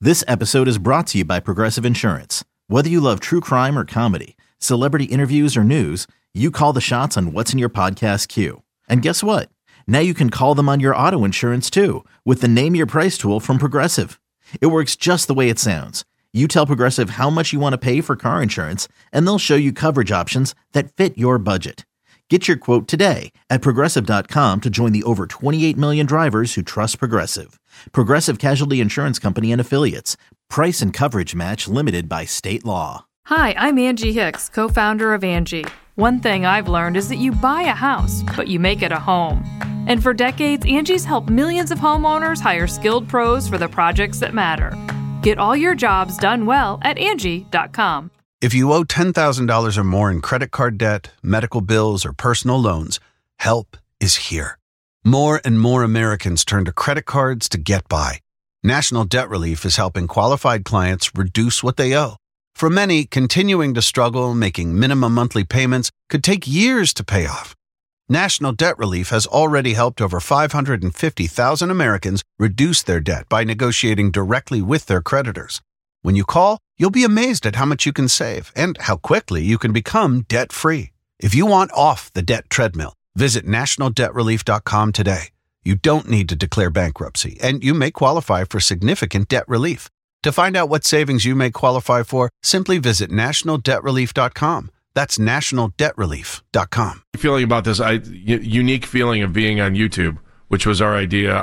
This episode is brought to you by Progressive Insurance. Whether you love true crime or comedy, celebrity interviews or news, you call the shots on what's in your podcast queue. And guess what? Now you can call them on your auto insurance too with the Name Your Price tool from Progressive. It works just the way it sounds. You tell Progressive how much you want to pay for car insurance, and they'll show you coverage options that fit your budget. Get your quote today at Progressive.com to join the over 28 million drivers who trust Progressive. Progressive Casualty Insurance Company and Affiliates. Price and coverage match limited by state law. Hi, I'm Angie Hicks, co-founder of Angie. One thing I've learned is that you buy a house, but you make it a home. And for decades, Angie's helped millions of homeowners hire skilled pros for the projects that matter. Get all your jobs done well at Angie.com. If you owe $10,000 or more in credit card debt, medical bills, or personal loans, help is here. More and more Americans turn to credit cards to get by. National Debt Relief is helping qualified clients reduce what they owe. For many, continuing to struggle making minimum monthly payments could take years to pay off. National Debt Relief has already helped over 550,000 Americans reduce their debt by negotiating directly with their creditors. When you call, you'll be amazed at how much you can save and how quickly you can become debt-free. If you want off the debt treadmill, visit nationaldebtrelief.com today. You don't need to declare bankruptcy, and you may qualify for significant debt relief. To find out what savings you may qualify for, simply visit nationaldebtrelief.com. That's nationaldebtrelief.com. Feeling about this unique feeling of being on YouTube, which was our idea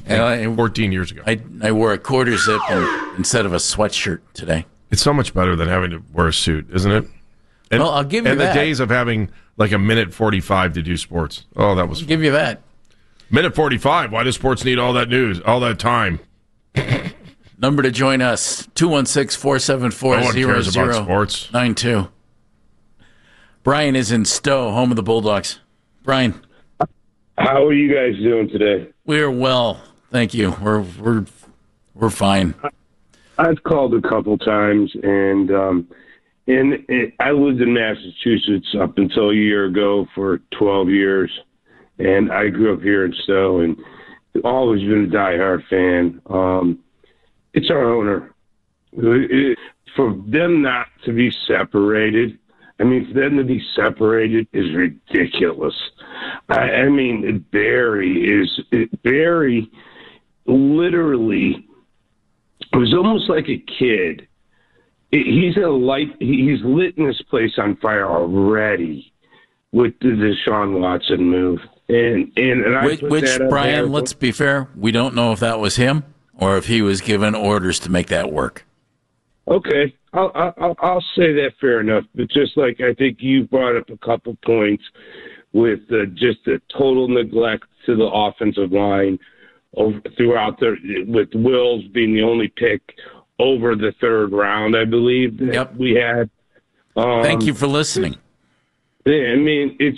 14 years ago. I wore a quarter zip instead of a sweatshirt today. It's so much better than having to wear a suit, isn't it? And, well, I'll give you that. And the days of having like a minute 45 to do sports. Oh, that was fun. Give you that. Minute 45. Why does sports need all that news, all that time? Number to join us, 216-474-0092. Brian is in Stowe, home of the Bulldogs. Brian. How are you guys doing today? We're well, thank you. We're fine. I've called a couple times, and I lived in Massachusetts up until a year ago for 12 years, and I grew up here in Stowe, and always been a diehard fan. It's our owner. For them not to be separated, for them to be separated is ridiculous. Barry literally was almost like a kid. He's lit this place on fire already with the Deshaun Watson move. Which Brian, let's be fair, we don't know if that was him or if he was given orders to make that work. Okay, I'll say that fair enough. But just like I think you brought up a couple points with just the total neglect to the offensive line throughout with Wills being the only pick over the third round, I believe that we had. Thank you for listening. It's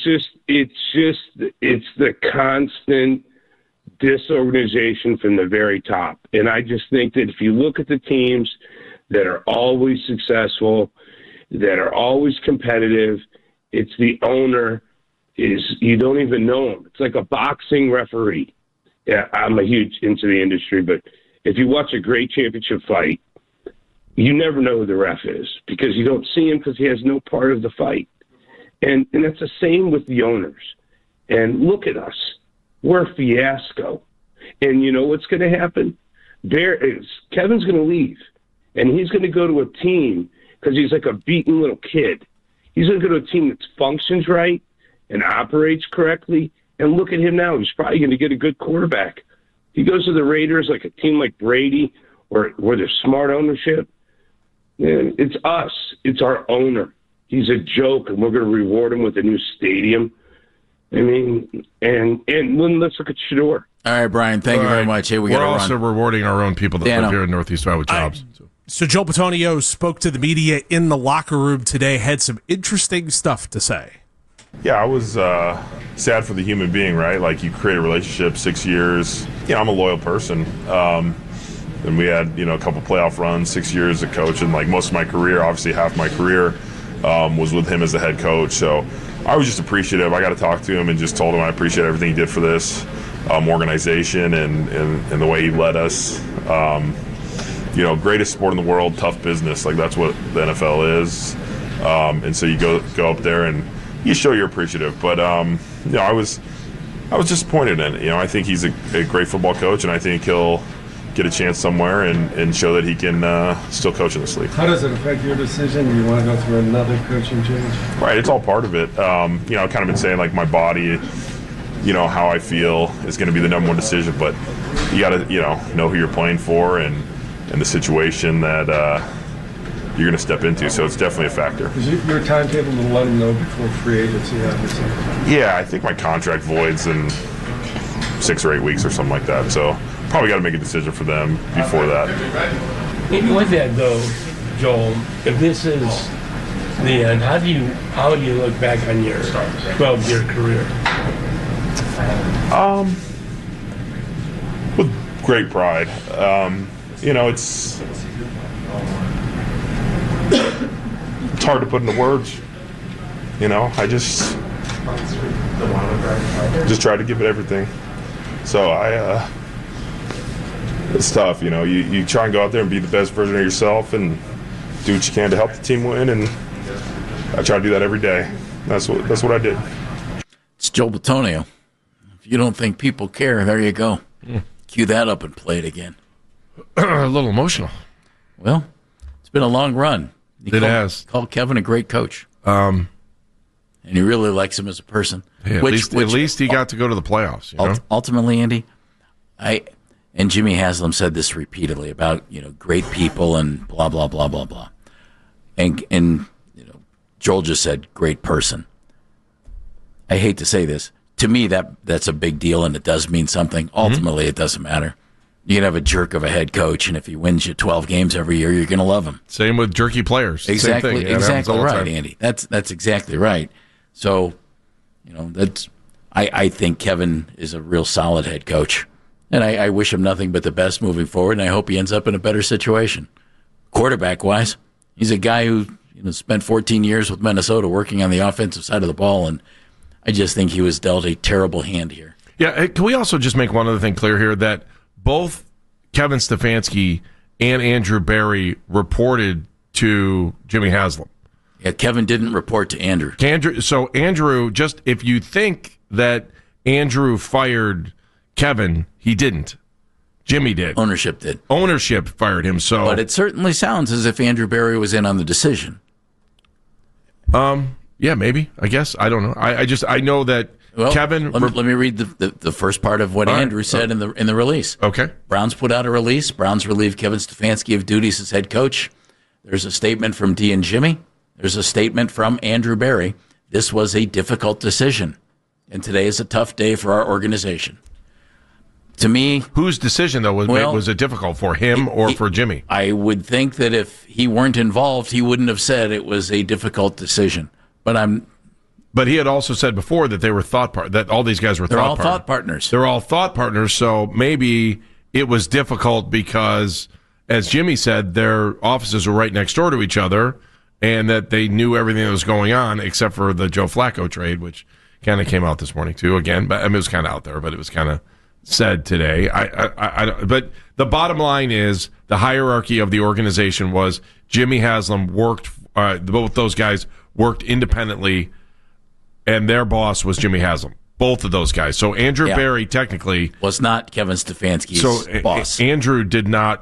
the constant disorganization from the very top. And I just think that if you look at the teams that are always successful, that are always competitive, it's the owner you don't even know him. It's like a boxing referee. Yeah, I'm a huge into the industry, but if you watch a great championship fight, you never know who the ref is because you don't see him because he has no part of the fight. And that's the same with the owners. And look at us. We're a fiasco. And you know what's going to happen? Kevin's going to leave. And he's going to go to a team because he's like a beaten little kid. He's going to go to a team that functions right and operates correctly. And look at him now. He's probably going to get a good quarterback. He goes to the Raiders, like a team like Brady, or where there's smart ownership. Man, it's us. It's our owner. He's a joke, and we're going to reward him with a new stadium. And let's look at Shador. All right, Brian, thank you very much. Hey, we're also rewarding our own people that live here in Northeast Ohio with jobs. So Joe Bitonio spoke to the media in the locker room today, had some interesting stuff to say. Yeah, I was sad for the human being, right? Like, you create a relationship, 6 years. I'm a loyal person. And we had, a couple playoff runs, 6 years as a coach. And, most of my career, obviously half my career, was with him as the head coach. So I was just appreciative. I got to talk to him and just told him I appreciate everything he did for this organization and the way he led us. greatest sport in the world, tough business. Like, that's what the NFL is. And so you go up there and you show you're appreciative. But, I was disappointed in it. I think he's a great football coach, and I think he'll get a chance somewhere and show that he can still coach in this league. How does it affect your decision? Do you want to go through another coaching change? Right, it's all part of it. I've kind of been saying, like, my body, how I feel is going to be the number one decision, but you got to, know who you're playing for and the situation that you're going to step into. So it's definitely a factor. Is your timetable to let them know before free agency, obviously? Yeah, I think my contract voids in 6 or 8 weeks or something like that. So probably got to make a decision for them before that. With that, though, Joel, if this is the end, how do you look back on your 12-year career? With great pride. It's hard to put into words. I just tried to give it everything. So it's tough, you try and go out there and be the best version of yourself and do what you can to help the team win, and I try to do that every day. That's what I did. It's Joel Bitonio. If you don't think people care, there you go. Cue that up and play it again. A little emotional. Well, it's been a long run. It has. Called Kevin a great coach. And he really likes him as a person. Yeah, at least he got to go to the playoffs. Ultimately, Andy, and Jimmy Haslam said this repeatedly about great people and blah blah blah blah blah, and Joel just said great person. I hate to say this. To me, that's a big deal, and it does mean something. Ultimately, it doesn't matter. You can have a jerk of a head coach, and if he wins you 12 games every year, you're going to love him. Same with jerky players. Exactly, Same thing. exactly right, Andy. That's exactly right. So, that's. I think Kevin is a real solid head coach, and I wish him nothing but the best moving forward. And I hope he ends up in a better situation, quarterback wise. He's a guy who spent 14 years with Minnesota working on the offensive side of the ball, and I just think he was dealt a terrible hand here. Yeah, can we also just make one other thing clear here, that both Kevin Stefanski and Andrew Berry reported to Jimmy Haslam. Yeah, Kevin didn't report to Andrew. So Andrew, just if you think that Andrew fired Kevin, he didn't. Jimmy did. Ownership did. Ownership fired him. But it certainly sounds as if Andrew Berry was in on the decision. Yeah, maybe. I guess. I don't know. I know that Kevin. Let me read the first part of what Andrew said in the release. Okay. Browns put out a release. Browns relieved Kevin Stefanski of duties as head coach. There's a statement from D and Jimmy. There's a statement from Andrew Berry. This was a difficult decision, and today is a tough day for our organization. To me, whose decision though was it difficult for him or for Jimmy? I would think that if he weren't involved, he wouldn't have said it was a difficult decision. But he had also said before that they were that all these guys were thought partners. They're all thought partners. So maybe it was difficult because, as Jimmy said, their offices were right next door to each other, and that they knew everything that was going on except for the Joe Flacco trade, which kind of came out this morning too. Again, but it was kind of out there, but it was kind of said today. But the bottom line is the hierarchy of the organization was Jimmy Haslam worked. Both those guys worked independently, and their boss was Jimmy Haslam. Both of those guys. So Andrew Berry technically was not Kevin Stefanski's boss. Andrew did not.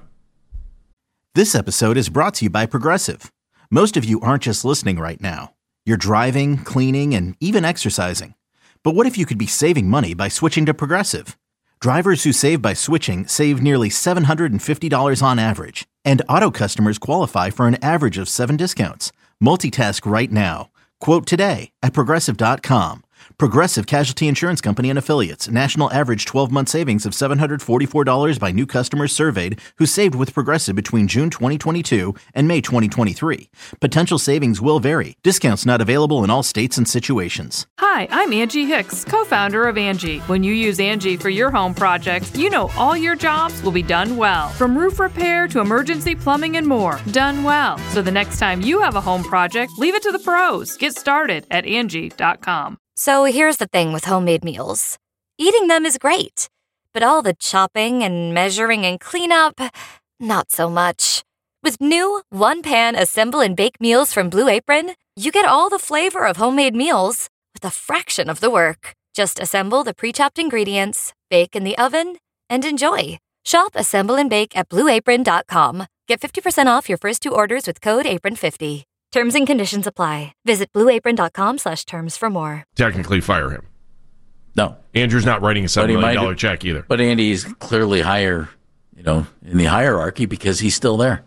This episode is brought to you by Progressive. Most of you aren't just listening right now. You're driving, cleaning, and even exercising. But what if you could be saving money by switching to Progressive? Drivers who save by switching save nearly $750 on average. And auto customers qualify for an average of 7 discounts. Multitask right now. Quote today at Progressive.com. Progressive Casualty Insurance Company and Affiliates. National average 12-month savings of $744 by new customers surveyed who saved with Progressive between June 2022 and May 2023. Potential savings will vary. Discounts not available in all states and situations. Hi, I'm Angie Hicks, co-founder of Angie. When you use Angie for your home projects, you know all your jobs will be done well. From roof repair to emergency plumbing and more. Done well. So the next time you have a home project, leave it to the pros. Get started at Angie.com. So here's the thing with homemade meals. Eating them is great, but all the chopping and measuring and cleanup, Not so much. With new one-pan assemble and bake meals from Blue Apron, you get all the flavor of homemade meals with a fraction of the work. Just assemble the pre-chopped ingredients, bake in the oven, and enjoy. Shop Assemble and Bake at BlueApron.com. Get 50% off your first 2 orders with code APRON50. Terms and conditions apply. Visit BlueApron.com/terms for more. Technically fire him. No. Andrew's not writing a $7 million check either. But Andy's clearly higher, in the hierarchy because he's still there.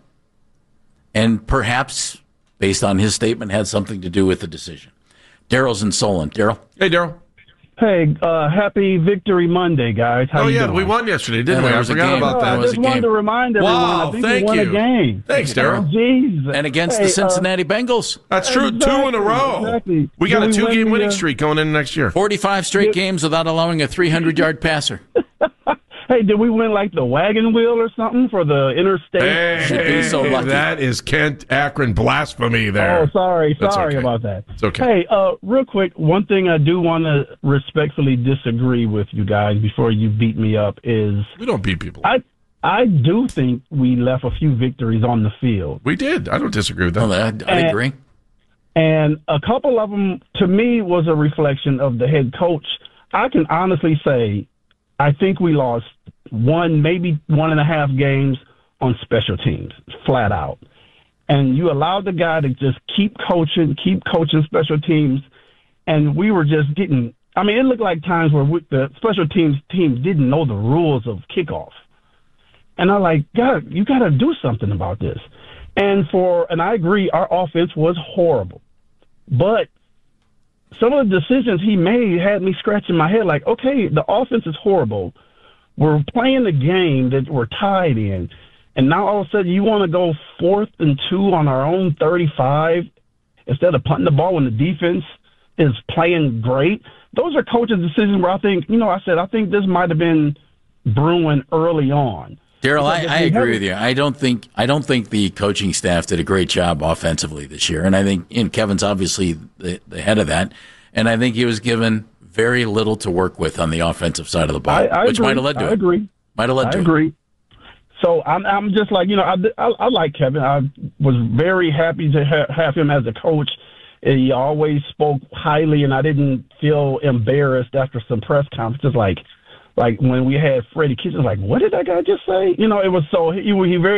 And perhaps, based on his statement, had something to do with the decision. Daryl's in Solon. Daryl? Hey, Daryl. Hey, happy Victory Monday, guys. How you doing? We won yesterday, didn't we? I forgot about that. I just wanted to remind everyone. Wow, I think we won a game. Thanks, Daryl. Jeez. And against the Cincinnati Bengals. That's true. Exactly, 2 in a row. Exactly. We got a 2-game winning streak going in next year. 45 straight games without allowing a 300-yard passer. Hey, did we win like the wagon wheel or something for the interstate? Hey, should be so lucky. That is Kent Akron blasphemy there. Oh, sorry okay. about that. It's okay. Hey, real quick, one thing I do want to respectfully disagree with you guys before you beat me up is... We don't beat people. I do think we left a few victories on the field. We did. I don't disagree with that. Oh, I agree. And a couple of them, to me, was a reflection of the head coach. I can honestly say I think we lost 1, maybe 1.5 games on special teams, flat out. And you allowed the guy to just keep coaching special teams, and we were just getting – I mean, it looked like times where the special teams didn't know the rules of kickoff. And I'm like, God, you got to do something about this. And I agree, our offense was horrible. But some of the decisions he made had me scratching my head like, okay, the offense is horrible. We're playing a game that we're tied in. And now all of a sudden you want to go 4th and 2 on our own 35 instead of punting the ball when the defense is playing great. Those are coaches' decisions where I think, I think this might have been brewing early on. Daryl, I agree with you. I don't think the coaching staff did a great job offensively this year, and I think Kevin's obviously the head of that, and I think he was given very little to work with on the offensive side of the ball, which might have led to it. I agree. Might have led to it. I agree. So I'm just like, I like Kevin. I was very happy to have him as a coach. He always spoke highly, and I didn't feel embarrassed after some press conferences like when we had Freddie Kitchens, like, what did that guy just say? It was so he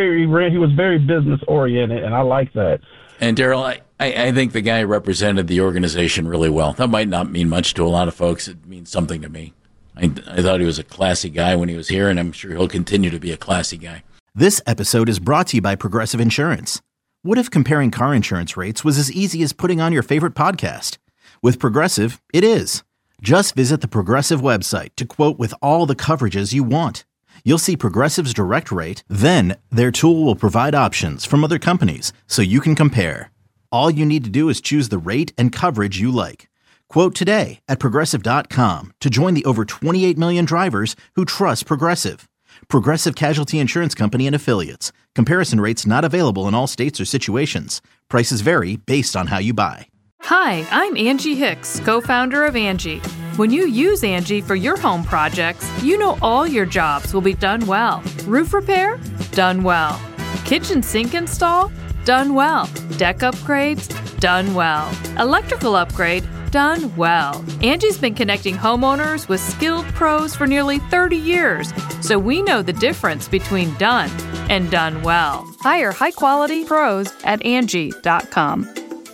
was very business oriented, and I like that. And Daryl, I think the guy represented the organization really well. That might not mean much to a lot of folks. It means something to me. I thought he was a classy guy when he was here, and I'm sure he'll continue to be a classy guy. This episode is brought to you by Progressive Insurance. What if comparing car insurance rates was as easy as putting on your favorite podcast? With Progressive, it is. Just visit the Progressive website to quote with all the coverages you want. You'll see Progressive's direct rate, then their tool will provide options from other companies so you can compare. All you need to do is choose the rate and coverage you like. Quote today at Progressive.com to join the over 28 million drivers who trust Progressive. Progressive Casualty Insurance Company and Affiliates. Comparison rates not available in all states or situations. Prices vary based on how you buy. Hi, I'm Angie Hicks, co-founder of Angie. When you use Angie for your home projects, you know all your jobs will be done well. Roof repair? Done well. Kitchen sink install? Done well. Deck upgrades? Done well. Electrical upgrade? Done well. Angie's been connecting homeowners with skilled pros for nearly 30 years, so we know the difference between done and done well. Hire high-quality pros at Angie.com.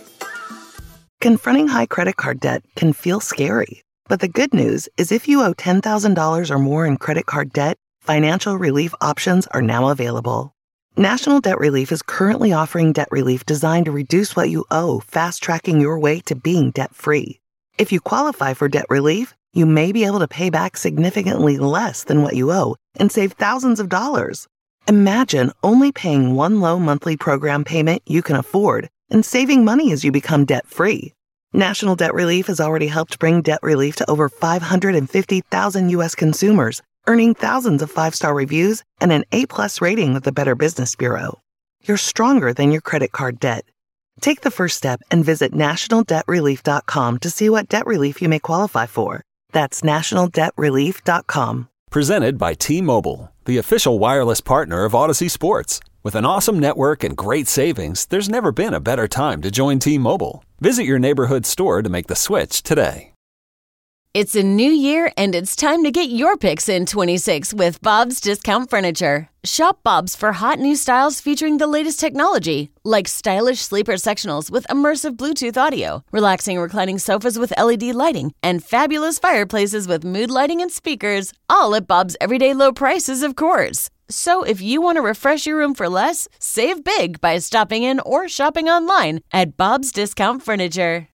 Confronting high credit card debt can feel scary, but the good news is if you owe $10,000 or more in credit card debt, financial relief options are now available. National Debt Relief is currently offering debt relief designed to reduce what you owe, fast-tracking your way to being debt-free. If you qualify for debt relief, you may be able to pay back significantly less than what you owe and save thousands of dollars. Imagine only paying one low monthly program payment you can afford and saving money as you become debt-free. National Debt Relief has already helped bring debt relief to over 550,000 U.S. consumers, earning thousands of 5-star reviews and an A+ rating with the Better Business Bureau. You're stronger than your credit card debt. Take the first step and visit nationaldebtrelief.com to see what debt relief you may qualify for. That's nationaldebtrelief.com. Presented by T-Mobile, the official wireless partner of Odyssey Sports. With an awesome network and great savings, there's never been a better time to join T-Mobile. Visit your neighborhood store to make the switch today. It's a new year, and it's time to get your picks in 26 with Bob's Discount Furniture. Shop Bob's for hot new styles featuring the latest technology, like stylish sleeper sectionals with immersive Bluetooth audio, relaxing reclining sofas with LED lighting, and fabulous fireplaces with mood lighting and speakers, all at Bob's everyday low prices, of course. So if you want to refresh your room for less, save big by stopping in or shopping online at Bob's Discount Furniture.